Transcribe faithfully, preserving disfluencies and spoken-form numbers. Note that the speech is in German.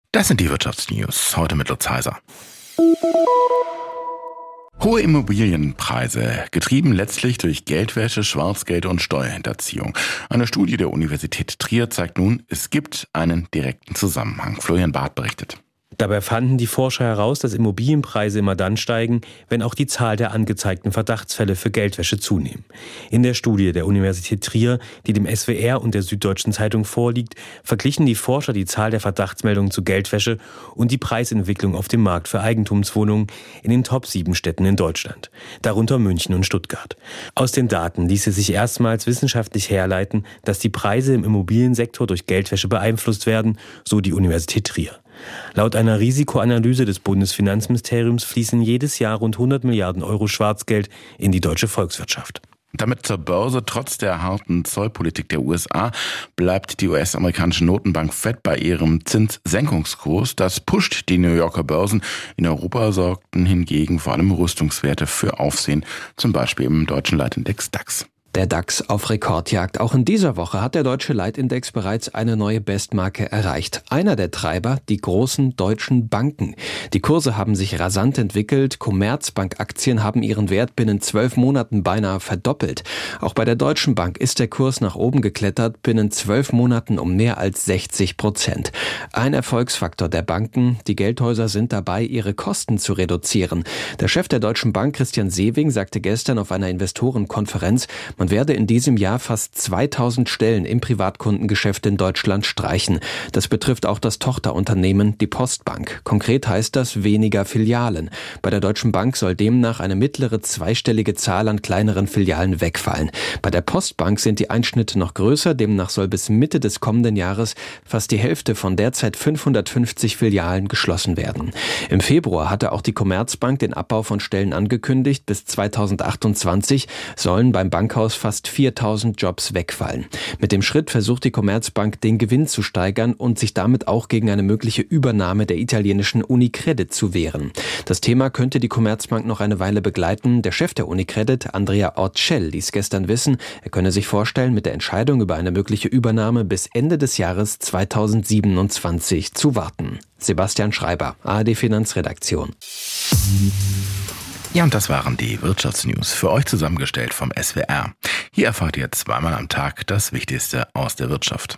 Das sind die Wirtschaftsnews, heute mit Lutz Heiser. Hohe Immobilienpreise, getrieben letztlich durch Geldwäsche, Schwarzgeld und Steuerhinterziehung. Eine Studie der Universität Trier zeigt nun, es gibt einen direkten Zusammenhang. Florian Barth berichtet. Dabei fanden die Forscher heraus, dass Immobilienpreise immer dann steigen, wenn auch die Zahl der angezeigten Verdachtsfälle für Geldwäsche zunehmen. In der Studie der Universität Trier, die dem S W R und der Süddeutschen Zeitung vorliegt, verglichen die Forscher die Zahl der Verdachtsmeldungen zu Geldwäsche und die Preisentwicklung auf dem Markt für Eigentumswohnungen in den Top sieben Städten in Deutschland, darunter München und Stuttgart. Aus den Daten ließe sich erstmals wissenschaftlich herleiten, dass die Preise im Immobiliensektor durch Geldwäsche beeinflusst werden, so die Universität Trier. Laut einer Risikoanalyse des Bundesfinanzministeriums fließen jedes Jahr rund hundert Milliarden Euro Schwarzgeld in die deutsche Volkswirtschaft. Damit zur Börse. Trotz der harten Zollpolitik der U S A bleibt die U S-amerikanische Notenbank Fed bei ihrem Zinssenkungskurs. Das pusht die New Yorker Börsen. In Europa sorgten hingegen vor allem Rüstungswerte für Aufsehen, zum Beispiel im deutschen Leitindex DAX. Der DAX auf Rekordjagd. Auch in dieser Woche hat der deutsche Leitindex bereits eine neue Bestmarke erreicht. Einer der Treiber, die großen deutschen Banken. Die Kurse haben sich rasant entwickelt. Commerzbank-Aktien haben ihren Wert binnen zwölf Monaten beinahe verdoppelt. Auch bei der Deutschen Bank ist der Kurs nach oben geklettert, binnen zwölf Monaten um mehr als sechzig Prozent. Ein Erfolgsfaktor der Banken. Die Geldhäuser sind dabei, ihre Kosten zu reduzieren. Der Chef der Deutschen Bank, Christian Sewing, sagte gestern auf einer Investorenkonferenz, man werde in diesem Jahr fast zweitausend Stellen im Privatkundengeschäft in Deutschland streichen. Das betrifft auch das Tochterunternehmen, die Postbank. Konkret heißt das weniger Filialen. Bei der Deutschen Bank soll demnach eine mittlere zweistellige Zahl an kleineren Filialen wegfallen. Bei der Postbank sind die Einschnitte noch größer. Demnach soll bis Mitte des kommenden Jahres fast die Hälfte von derzeit fünfhundertfünfzig Filialen geschlossen werden. Im Februar hatte auch die Commerzbank den Abbau von Stellen angekündigt. Bis zweitausendachtundzwanzig sollen beim Bankhaus fast viertausend Jobs wegfallen. Mit dem Schritt versucht die Commerzbank, den Gewinn zu steigern und sich damit auch gegen eine mögliche Übernahme der italienischen Unicredit zu wehren. Das Thema könnte die Commerzbank noch eine Weile begleiten. Der Chef der Unicredit, Andrea Orcel, ließ gestern wissen, er könne sich vorstellen, mit der Entscheidung über eine mögliche Übernahme bis Ende des Jahres zweitausendsiebenundzwanzig zu warten. Sebastian Schreiber, A R D Finanzredaktion. Ja, und das waren die Wirtschaftsnews, für euch zusammengestellt vom S W R. Hier erfahrt ihr zweimal am Tag das Wichtigste aus der Wirtschaft.